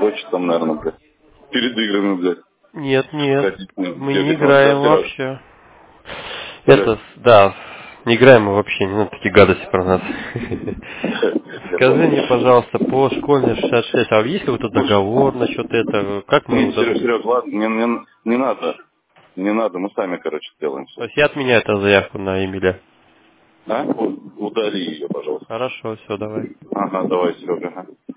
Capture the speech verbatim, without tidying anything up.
дрочит там, наверное, блядь. Перед играми, блядь. Нет, нет, Ходить, мы бегать, не играем вот, вообще. Это, да, не играем мы вообще, не надо такие гадости про нас. Скажи мне, пожалуйста, по школьной шестьдесят шесть, а есть какой-то договор насчет этого? Как мы... Не, Серег, Серег, ладно, не, не, не надо. Не надо, мы сами, короче, сделаем То все. есть я отменяю эту заявку на Эмиля. А? Удали ее, пожалуйста. Хорошо, все, давай. Ага, давай, Серега. Ага.